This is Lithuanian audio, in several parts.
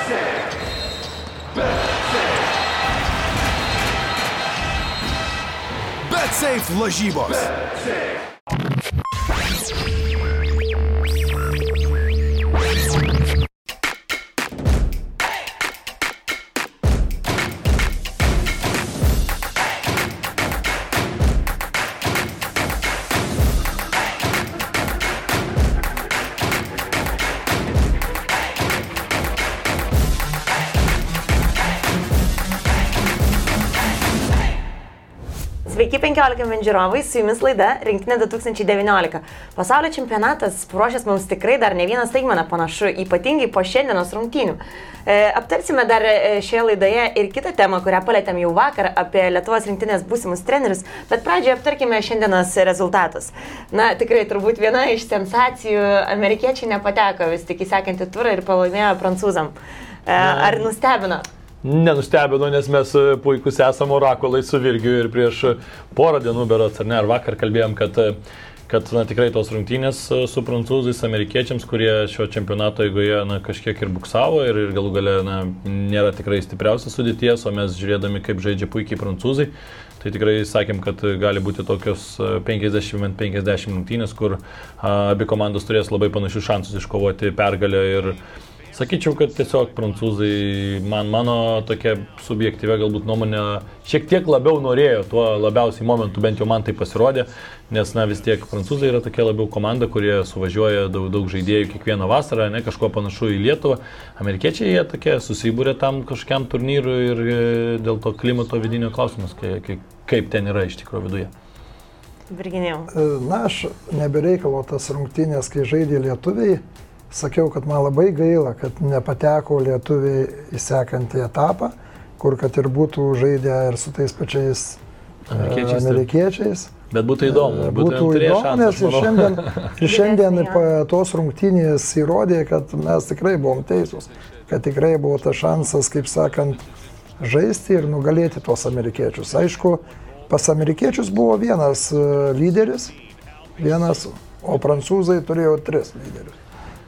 BetSafe lažybos. Sveiki 15 min žiūrovai, su jumis laida Rinktinė 2019. Pasaulio čempionatas paruošęs mums tikrai dar ne vieną staigmeną panašu, ypatingai po šiandienos rungtynių. Aptarsime dar šioje laidoje ir kitą temą, kurią palėtėm jau vakar apie Lietuvos rinktinės būsimus trenerius, bet pradžioje aptarkime šiandienos rezultatus. Na, tikrai turbūt viena iš sensacijų, amerikiečiai nepateko vis tik į sekantį turą ir pralaimėjo prancūzam. Ar nustebino? Nenustebino, nes mes puikus esame orakulai su Virgiu ir prieš porą dienų berods, ar vakar kalbėjom, kad tikrai tos rungtynės su prancūzais, amerikiečiams, kurie šio čempionato eigoje kažkiek ir buksavo ir galų gale nėra tikrai stipriausias sudėties, o mes žiūrėdami, kaip žaidžia puikiai prancūzai, tai tikrai sakėm, kad gali būti tokios 50-50 rungtynės, kur abi komandos turės labai panašius šansus iškovoti pergalę ir sakyčiau, kad tiesiog prancūzai, mano tokia subjektyvia galbūt nuomonė, šiek tiek labiau norėjo tuo labiausiai momentu, bent jau man tai pasirodė, nes vis tiek prancūzai yra tokia labiau komanda, kurie suvažiuoja daug žaidėjų kiekvieną vasarą, kažko panašu į Lietuvą. Amerikiečiai jie tokie susibūrė tam kažkokiam turnyrui ir dėl to klimato vidinio klausimas, kaip ten yra iš tikrųjų viduje. Virginijau. Aš nebereikalo tas rungtynės, kai žaidė lietuviai. Sakiau, kad man labai gaila, kad nepateko lietuviai į sekantį etapą, kur kad ir būtų žaidę ir su tais pačiais amerikiečiais. Bet būtų įdomu. Būtų įdomu, nes ir šiandien tos rungtynės įrodė, kad mes tikrai buvom teisūs, kad tikrai buvo tas šansas, kaip sakant, žaisti ir nugalėti tos amerikiečius. Aišku, pas amerikiečius buvo vienas lyderis, o prancūzai turėjo 3 lyderius.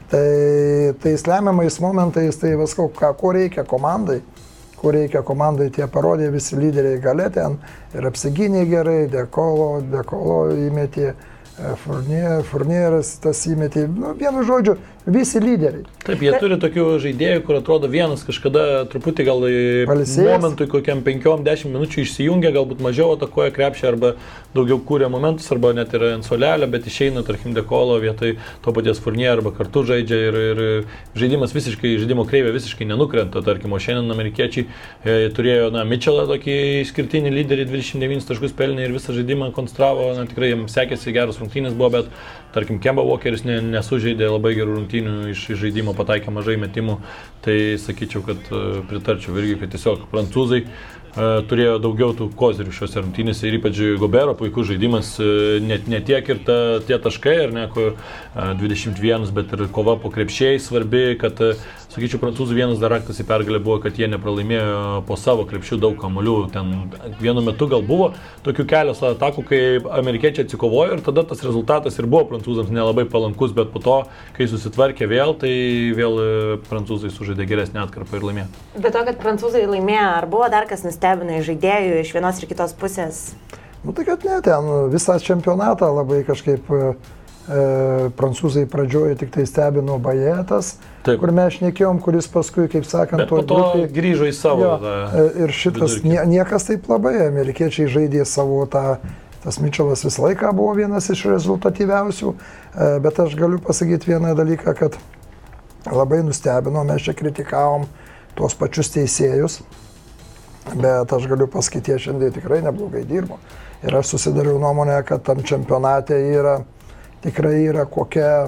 Tai lemiamais momentais, tai visko, ko reikia komandai, tie parodė visi lyderiai gale ten ir apsigynė gerai, Dekolo įmetė, Furnieras tas įmetė, vienu žodžiu, visi lyderiai. Taip, jie turi tokių žaidėjų, kur atrodo vienas kažkada truputį gal momentui kokiam 5-10 minučių išsijungia, galbūt mažiau atakuoja krepšį arba daugiau kūrė momentus, arba net yra ant suolelio, bet išeina, tarkim, Dekolo vietoj to paties Furnier arba kartu žaidžia ir žaidimas žaidimo kreivė visiškai nenukrenta, tarkim, o šiandien amerikiečiai turėjo, Mitchellą tokį išskirtinį lyderį, 29 taškus pelnė ir visą žaidimą konstravo, tikrai jiems sekėsi geros rungtynės buvo, bet tarkim, Kemba Walkeris nesužaidė labai gerų rungtynių iš žaidimo, pataikė mažai metimų, tai sakyčiau, kad pritarčiau irgi, kad tiesiog prancūzai turėjo daugiau tų kozirių šiose rungtynėse ir ypač Gobero puikus žaidimas, ne tiek ir tie taškai, ar ne, 21, bet ir kova po krepšiai svarbi, kad, sakyčiau, prancūzų vienas dar raktas į pergalę buvo, kad jie nepralaimėjo po savo krepšių daug kamuolių. Ten vienu metu gal buvo tokių kelios atakų, kai amerikiečiai atsikovojo ir tada tas rezultatas ir buvo prancūzams nelabai palankus, bet po to, kai susitvarkė vėl, tai vėl prancūzai sužaidė geresnį atkarpą ir laimėjo. Bet to, kad prancūzai laimėjo, ar buvo dar kas nustebino iš žaidėjų iš vienos ir kitos pusės? Tai kad ne, ten visą čempionatą labai kažkaip prancūzai pradžioje tik tai stebino Bajetas, kur mes šnekėjom, kuris paskui, kaip sakant, bet po to grįžo į savo ir šitas niekas taip labai, amerikiečiai žaidė savo tas Mitchellas visą laiką buvo vienas iš rezultatyviausių, bet aš galiu pasakyti vieną dalyką, kad labai nustebino, mes čia kritikavom tuos pačius teisėjus, bet aš galiu pasakyti, jie šiandien tikrai neblogai dirbo. Ir aš susidariau nuomonę, kad tam čempionate tikrai yra kokia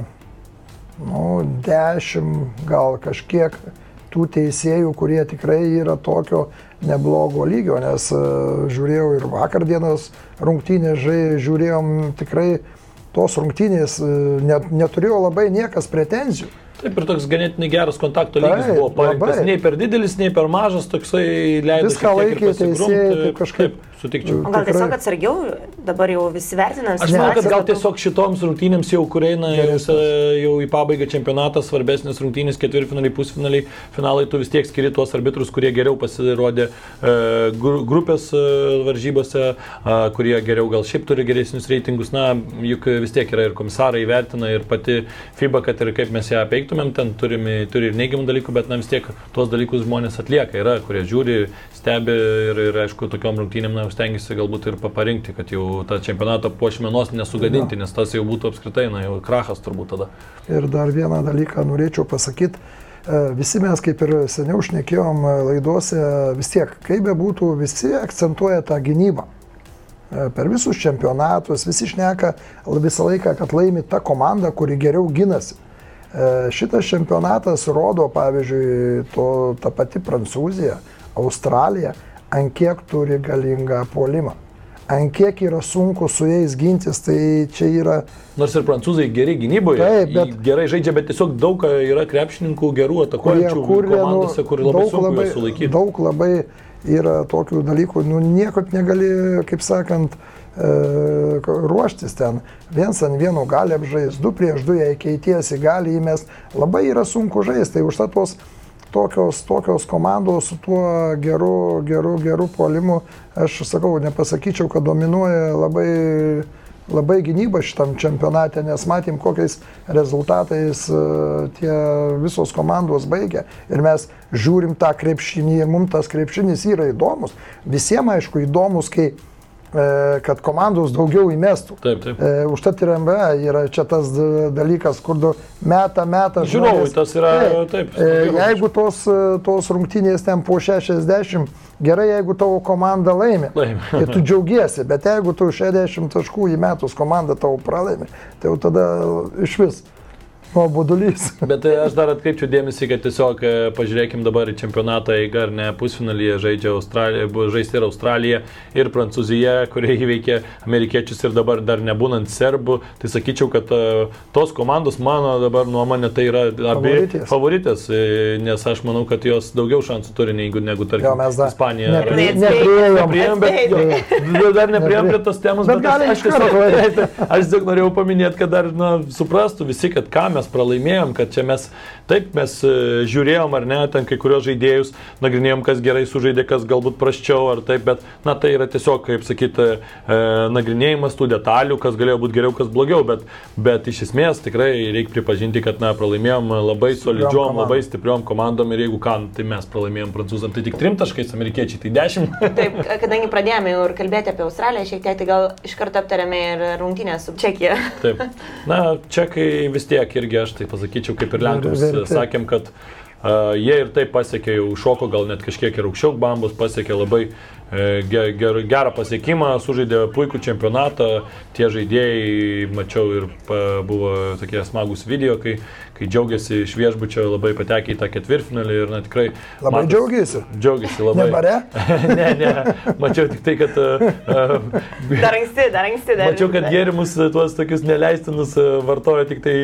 10 gal kažkiek tų teisėjų, kurie tikrai yra tokio neblogo lygio, nes žiūrėjau ir vakar dienos rungtynės, žiūrėjom tikrai tos rungtynės, neturėjo labai niekas pretenzijų. Taip, ir toks ganėtinai geras kontakto lygis buvo parinktas, nei per didelis, nei per mažas, toksai leido viską laikė teisėjai, taip kažkaip sutikčiau. O gal tiesiog atsargiau, dabar jau visi vertina. Aš manau, kad gal tiesiog šitoms rungtynėms jau kur eina jau į pabaigą čempionatas, svarbesnis rungtynės, ketvirtfinaliai, pusfinaliai, finalai, tu vis tiek skiri tuos arbitrus, kurie geriau pasirodė grupės varžybose, kurie geriau gal šiaip turi geresnius reitingus. Na, juk vis tiek yra ir komisarai įvertina, ir pati FIBA, kad ir kaip mes ją peiktumėm, ten turi ir neigiamų dalykų, bet na, vis tiek tuos dalykus žmonės atlieka. Yra, kurie žiūri, stebi ir aišku, tokiom rungtynėm stengiasi galbūt ir parinkti, kad jau tą čempionatą puošmenos nesugadinti, nes tas jau būtų apskritai, jau krachas turbūt tada. Ir dar vieną dalyką norėčiau pasakyti. Visi mes, kaip ir seniau šnekėjom laidose, vis tiek, kaip bebūtų, visi akcentuoja tą gynybą. Per visus čempionatus visi šneka visą laiką, kad laimi ta komanda, kuri geriau ginasi. Šitas čempionatas rodo, pavyzdžiui, ta pati Prancūzija, Australija, ant kiek turi galingą puolimą. Ant kiek yra sunku su jais gintis, tai čia yra... Nors ir prancūzai geri gynyboje, taip, bet gerai žaidžia, bet tiesiog daug yra krepšininkų gerų atakuojančių komandose, kur labai sunku juos sulaikyti. Daug labai yra tokių dalykų, nieko negali, kaip sakant, ruoštis ten. Viens ant vieno gali apžaisti, 2 prieš 2, jei keitiesi, gali įmest. Labai yra sunku žaisti, tai užtat tokios komandos su tuo geru puolimu, aš sakau, nepasakyčiau, kad dominuoja labai gynyba šitam čempionate, nes matėm, kokiais rezultatais tie visos komandos baigia. Ir mes žiūrim tą krepšinį, ir mums tas krepšinis yra įdomus. Visiems, aišku, įdomus, kad komandos daugiau įmestų. Taip, taip. Užtat ir NBA yra čia tas dalykas, kur meta. Žiūrovui tas yra, taip. Jeigu tos rungtynės ten po 60, gerai, jeigu tavo komanda laimi. Tai tu džiaugiesi, bet jeigu tu 60 taškų įmetus komanda tavo pralaimi, tai jau tada iš vis nuobodulys. Bet aš dar atkreipčiau dėmesį, kad tiesiog pažiūrėkim dabar į čempionatą, jeigu ar ne pusfinalyje žaisti ir Australija, ir Prancūzija, kurie įveikė amerikiečius ir dabar dar nebūnant serbų, tai sakyčiau, kad tos komandos, mano dabar nuomonė, tai yra abi favoritės, nes aš manau, kad jos daugiau šansų turi negu tarkim Ispanija. Dar nepriejom prie tos temos, bet aš tiesiog norėjau paminėti, kad dar suprastų visi, kad ką mes pralaimėjom, kad čia mes žiūrėjom ar ne, ten kai kurios žaidėjus, nagrinėjom, kas gerai sužaidė, kas galbūt prasčiau ar taip, bet tai yra tiesiog, kaip sakyti, nagrinėjimas tų detalių, kas galėjo būti geriau, kas blogiau, bet iš esmės tikrai reikia pripažinti, kad pralaimėjom labai solidžiom, labai stipriom komandom ir jeigu ką, tai mes pralaimėjom prancūzam, tai tik 3 taškais, amerikiečiai tai 10. Taip, kadangi pradėjome jau ir kalbėti apie Australiją, šiek tiek, tai gal iš karto aptarėme ir rungtynės su Čekija. Taip, čekai vis tiek irgi aš tai pasakyčiau, kaip ir Lenkams, sakėm, kad jie ir taip pasiekė, jau šoko gal net kažkiek ir aukščiau bambus, pasiekė labai gerą pasiekimą, sužaidė puikų čempionatą, tie žaidėjai, mačiau ir buvo tokie smagus video, kai džiaugiasi iš viešbučio, labai patekė į tą ketvirtfinalį ir tikrai... Labai džiaugiasi? Džiaugiasi labai. Ne bare? Ne, mačiau tik tai, kad... Dar anksti. Mačiau, kad gėrimus tuos tokius neleistinus vartoja tik tai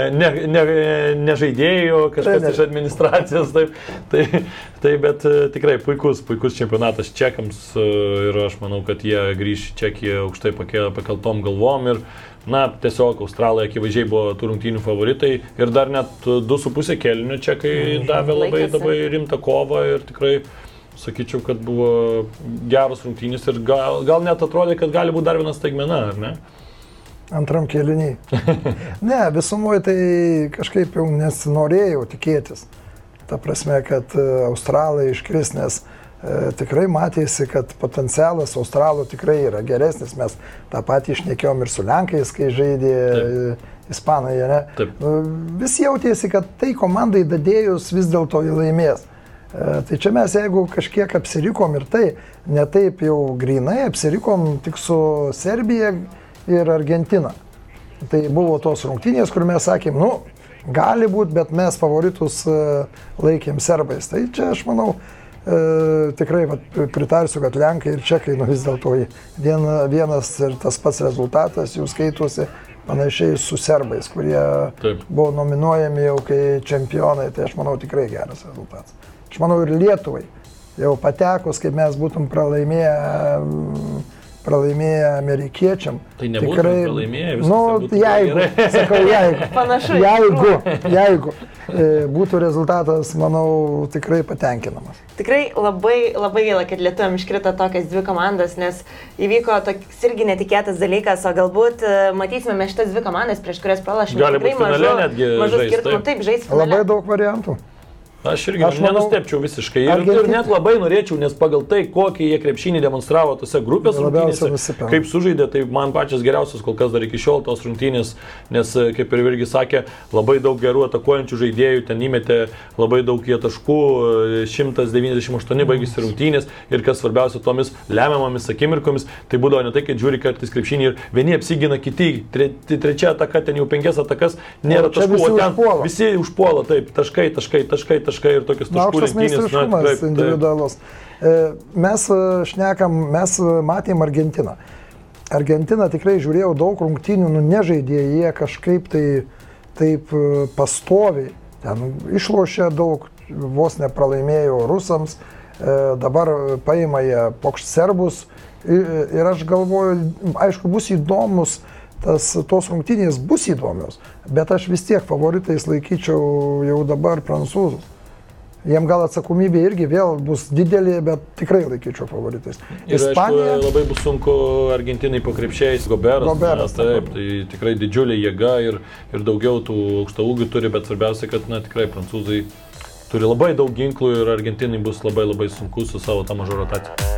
ne žaidėjai, o kažkas iš administracijos. Taip, bet tikrai puikus čempionatas čekams ir aš manau, kad jie grįš į Čekiją aukštai pakeltom galvom ir tiesiog Australai akivaizdžiai buvo tų rungtynių favoritai ir dar net 2,5 kėlinio čekai davė labai rimtą kovą ir tikrai sakyčiau, kad buvo geros rungtynės ir gal net atrodė, kad gali būti dar viena staigmena, ar ne? Antram kėliniai. Ne, visumoje tai kažkaip jau nesinorėjau tikėtis. Ta prasme, kad Australai iškris, nes tikrai matėsi, kad potencialas Australų tikrai yra geresnis. Mes tą patį išnekėjom ir su Lenkais, kai žaidė Ispanai. Vis jautėsi, kad tai komandai dadėjus vis dėlto jį laimės. Tai čia mes jeigu kažkiek apsirikom ir tai, ne taip jau grinai, apsirikom tik su Serbija ir Argentina. Tai buvo tos rungtynės, kur mes sakėm, gali būti, bet mes favoritus laikėm serbais. Tai čia aš manau, tikrai pritarsiu, kad Lenkai ir Čekai vis dėlto vienas ir tas pats rezultatas jų skaitosi panašiai su serbais, kurie buvo nominuojami jau kai čempionai, tai aš manau tikrai geras rezultatas. Aš manau ir Lietuvai jau patekus, kaip mes būtum pralaimėję amerikiečiam. Tai nebūtų pralaimėję, viskas jeigu, sakau, jeigu. Panašu. Jeigu būtų rezultatas, manau, tikrai patenkinamas. Tikrai labai, labai gaila, kad lietuviam iškrito tokias dvi komandas, nes įvyko toks irgi netikėtas dalykas, o galbūt matysime mes šitas dvi komandas, prieš kurias pralašėme. Gali būti finale netgi žaisti. Taip, žaisti finale. Labai daug variantų. Aš irgi nenustepčiau visiškai. Ir net labai norėčiau, nes pagal tai, kokį jie krepšinį demonstravo tose grupės rungtynėse, kaip sužaidė, tai man pačias geriausias kol kas dar iki šiol tos rungtynės, nes, kaip ir Virgis sakė, labai daug gerų atakuojančių žaidėjų, ten įmetė labai daug jie taškų, 198 baigėsi rungtynės ir kas svarbiausia, tomis lemiamomis akimirkomis, tai būdavo ne tai, kad žiūri kartais krepšinį ir vieni apsigina, kiti, trečia ataka, ten jau 5 atakas, nėra taškų, o ten visi užpuola, taip, taškai ir tokius taškų aukštas meistriškumas individualus. Mes matėm Argentiną. Argentina tikrai žiūrėjau daug rungtynių, nežaidė jie kažkaip taip pastoviai. Ten išlošė daug, vos nepralaimėjo rusams, dabar paima jie pokšt serbus ir aš galvoju, aišku, bus įdomus. Tos rungtynės bus įdomios, bet aš vis tiek favoritais laikyčiau jau dabar prancūzus. Jiem gal atsakomybė irgi vėl bus didelė, bet tikrai laikyčiau favoritais. Ir Ispanija... aišku, labai bus sunku Argentinai po krepšiais, Goberas, taip, tai tikrai didžiulė jėga ir daugiau tų aukštaūgių turi, bet svarbiausia, kad tikrai prancūzai turi labai daug ginklų ir Argentinai bus labai labai sunku su savo tą mažą rotaciją.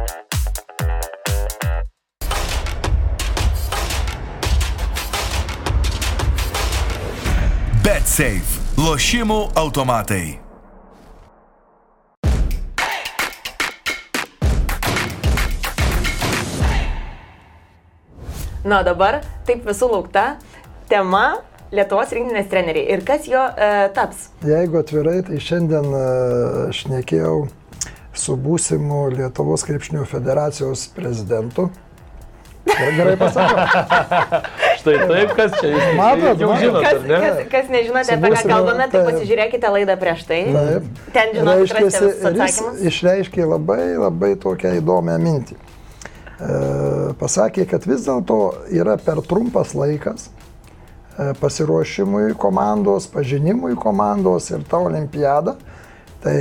BetSafe. Lošimų automatai. Na, dabar taip visų laukta tema Lietuvos rinktinės treneriai ir kas jo taps. Jeigu atvirai, tai šiandien šnekėjau su būsimu Lietuvos krepšinio federacijos prezidentu. Gerai pasakau. Štai taip, kas čia jūs matot, jau žinot, ar ne? Kas nežinote, apie ką kalbame, tai pasižiūrėkite laidą prieš tai. Taip. Ten žinot, rasite visus atsakymus. Išreiškė labai tokią įdomią mintį. Pasakė, kad vis dėlto yra per trumpas laikas pasiruošimui komandos, pažinimui komandos ir tą olimpiadą. Tai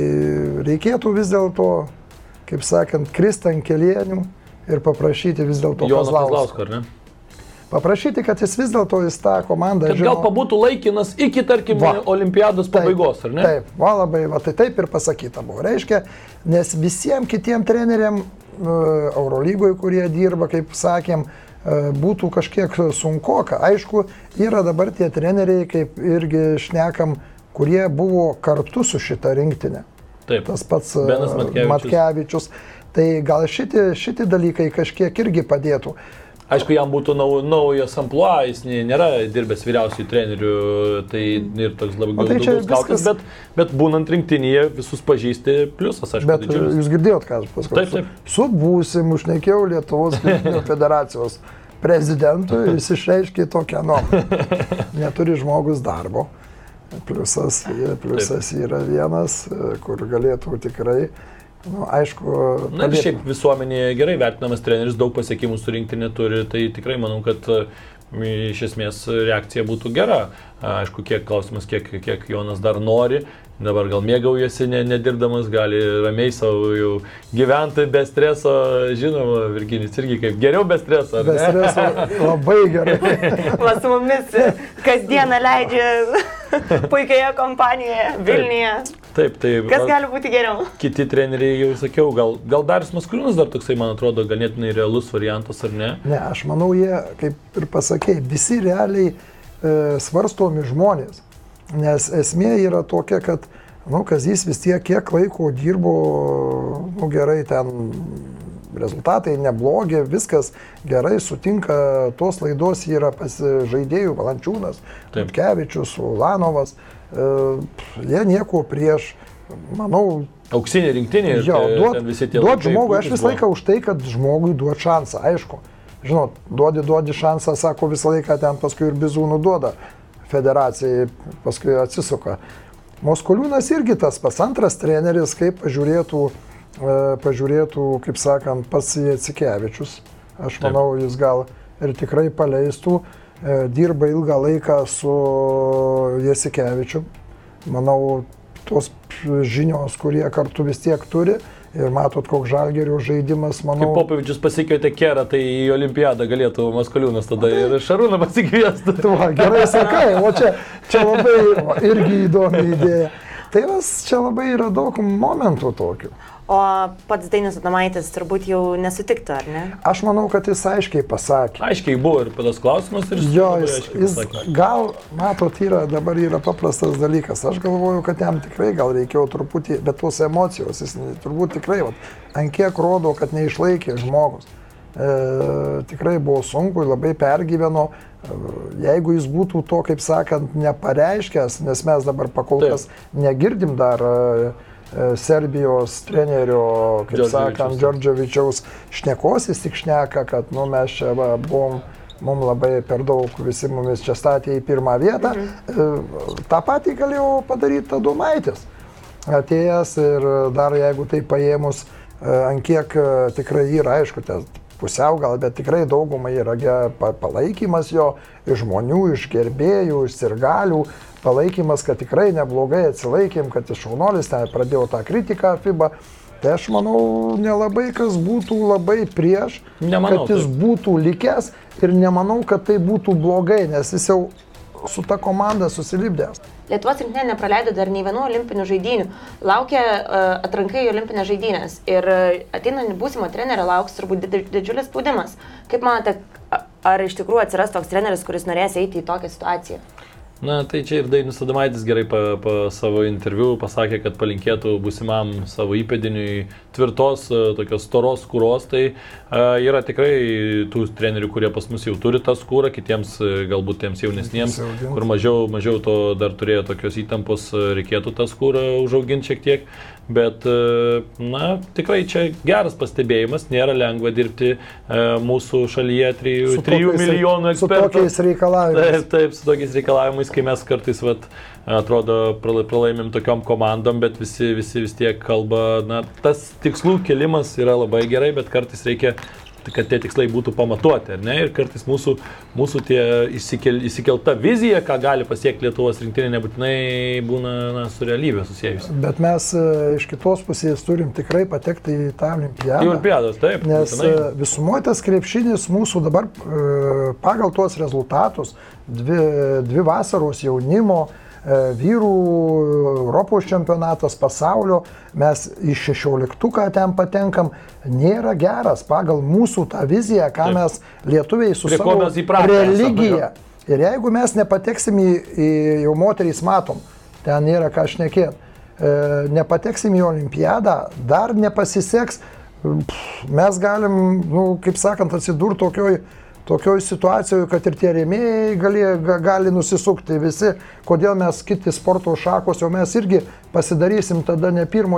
reikėtų vis dėlto, kaip sakant, kristi ant kelienių ir paprašyti vis dėlto Kazlausko, ar ne? Paprašyti, kad jis vis dėlto į tą komandą žino. Kad gal pabūtų laikinas iki, tarkim, olimpiados pabaigos, ar ne? Taip, tai taip ir pasakyta buvo. Reiškia, nes visiems kitiem treneriam Eurolygoje, kurie dirba, kaip sakėm, būtų kažkiek sunkoka. Aišku, yra dabar tie treneriai, kaip irgi šnekam, kurie buvo kartu su šita rinktinė. Taip. Tas pats Matkevičius. Tai gal šitie dalykai kažkiek irgi padėtų. Aišku, jam būtų naujas amplua, jis nėra dirbęs vyriausiųjų trenerių, tai ir toks labai daugiau skautas, bet būnant rinktinėje visus pažįsti, pliusas, aišku, bet didžiulis. Jūs girdėjot, ką aš pasakau? Taip. Su būsimu šnekėjau Lietuvos krepšinio federacijos prezidentu, jis išreiškė tokią nuomonę. Neturi žmogus darbo. Pliusas yra vienas, kur galėtų tikrai. Aišku, na ir šiaip visuomenėje gerai vertinamas treneris, daug pasiekimų surinkti neturi, tai tikrai manau, kad iš esmės reakcija būtų gera. Aišku, klausimas, kiek Jonas dar nori, dabar gal mėgaujasi nedirbdamas, gali ramiai savo jau gyventi be streso, žinoma, Virginis irgi kaip geriau be streso, ar ne? Be streso labai gerai. Va su mumis kasdieną leidžia puikioje kompanijoje, Vilniuje. Taip. Kas gali būti geriau? Kiti treneriai, jau sakiau, gal Darius Maskoliūnas dar toksai, man atrodo, ganėtinai realus variantas, ar ne? Ne, aš manau, jie, kaip ir pasakėjai, visi realiai svarstomi žmonės. Nes esmė yra tokia, kad Kazys vis tiek kiek laiko dirbo, gerai ten rezultatai neblogi, viskas gerai, sutinka, tos laidos yra žaidėjų Valančiūnas, Matkevičius, Ulanovas, jie nieko prieš, manau... Auksinė rinktinė ir duot žmogui, aš visą laiką už tai, kad žmogui duot šansą, aišku. Žinot, duodi šansą, sako visą laiką ten paskui ir Bizūnų duoda federacijai, paskui atsisuka. Moskoliūnas irgi tas pats antras treneris, kaip pažiūrėtų, kaip sakant, pats Jacikevičius. Aš manau, jis gal ir tikrai paleistų, dirba ilgą laiką su Jacikevičiu. Manau, tos žinios, kurie kartu vis tiek turi. Ir matot, koks Žalgirio žaidimas, manau... Kaip Popovičius pasikvietė Kerą, tai į Olimpiadą galėtų Moskoliūnas tada ir Šarūną pasikviestų. Gerai sakai, o čia labai irgi įdomi idėja. Tai čia labai yra daug momentų tokių. O pats Dainius Adomaitis turbūt jau nesutiktų, ar ne? Aš manau, kad jis aiškiai pasakė. Aiškiai buvo ir tas klausimas ir jis gal, matot, dabar yra paprastas dalykas. Aš galvoju, kad jam tikrai gal reikėjo truputį, bet tos emocijos, jis turbūt tikrai, ant kiek rodo, kad neišlaikė žmogus. Tikrai buvo sunku, labai pergyveno. Jeigu jis būtų to, kaip sakant, nepareiškęs, nes mes dabar pakolkas negirdim dar Serbijos trenerio, kaip sakant, Džordževičiaus šnekos, jis tik šneka, kad mes čia buvom, mums labai per daug, visi mumis čia statė į pirmą vietą. Ta patį galėjo padaryti Adomaitis. Atėjęs ir dar jeigu tai paėmus, ant kiek tikrai yra, aišku, pusiau gal, bet tikrai daugumai yra palaikymas jo iš žmonių, iš gerbėjų, iš sirgalių. Palaikymas, kad tikrai neblogai atsilaikėm, kad iš šaunuolis ten pradėjo tą kritiką FIBA. Tai aš manau, nelabai kas būtų labai prieš, kad jis būtų likęs ir nemanau, kad tai būtų blogai, nes jis jau su ta komanda susilipdęs. Lietuvos rinktinė nepraleido dar nei vienų olimpinių žaidynių. Laukia atrankai į olimpinės žaidynės ir ateinant būsimo trenerio lauks turbūt didžiulis spaudimas. Kaip manote, ar iš tikrųjų atsiras toks treneris, kuris norės eiti į tokią situaciją? Na, tai čia ir Dainius Adomaitis gerai savo interviu pasakė, kad palinkėtų būsimam savo įpėdiniui tvirtos, tokios storos skūros. Tai yra tikrai tų trenerių, kurie pas mus jau turi tą skūrą, kitiems, galbūt tiems jaunesniems, kur mažiau to dar turėjo tokios įtampos, reikėtų tą skūrą užauginti šiek tiek. Bet, na, tikrai čia geras pastebėjimas, nėra lengva dirbti mūsų šalyje 3 milijonų ekspertų. Su tokiais reikalavimais. Taip, su tokiais reikalavimais, kai mes kartais, atrodo, pralaimėm tokiom komandom, bet visi vis tiek kalba, na, tas tikslų kelimas yra labai gerai, bet kartais reikia, kad tie tikslai būtų pamatuoti, ar ne? Ir kartais mūsų tie įsikelta vizija, ką gali pasiekti Lietuvos rinktinė, nebūtinai būna su realybė susijęs. Bet mes iš kitos pusės turim tikrai patekti į tą olimpiadą. Į olimpiadas, taip. Nes visumoje tas krepšinis mūsų dabar pagal tuos rezultatus, dvi vasaros jaunimo, vyrų Europos čempionatas, pasaulio, mes iš 16 ten patenkam, nėra geras pagal mūsų tą viziją, ką mes lietuviai su savo religija. Ir jeigu mes nepateksim jau moterys matom, ten nėra ką šnekėti, nepateksim į olimpiadą, dar nepasiseks, mes galim, kaip sakant, atsidurti tokioj situacijoje, kad ir tie rėmėjai gali nusisukti visi, kodėl mes kiti sporto šakos, jau mes irgi pasidarysim tada ne pirmo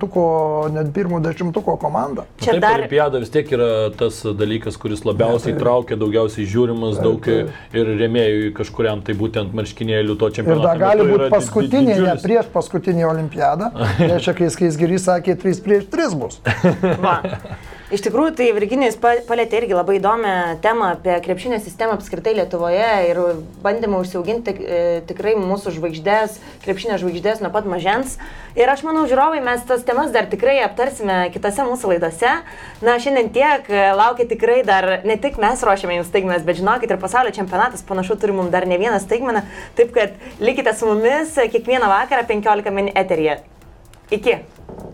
dešimtuko komandą. Taip, olimpiada vis tiek yra tas dalykas, kuris labiausiai traukia, daugiausiai žiūrimas, daug ir rėmėjų kažkuriam, tai būtent marškinėlių to čempionato. Ir dar gali būti paskutinė, ne prieš paskutinį olimpiadą, čia kai Skaisgirys sakė 3-3 bus. Iš tikrųjų, tai Virginijus palėtė irgi labai įdomią temą apie krepšinio sistemą apskritai Lietuvoje ir bandymą užsiauginti tikrai mūsų žvaigždės, krepšinio žvaigždės nuo pat mažens. Ir aš manau, žiūrovai, mes tas temas dar tikrai aptarsime kitose mūsų laidose. Na, šiandien tiek, laukia tikrai dar, ne tik mes ruošiame jums staigmenas, bet žinokit, ir pasaulio čempionatas panašu turi mums dar ne vieną staigmeną. Taip kad likite su mumis kiekvieną vakarą 15 min eteryje. Iki.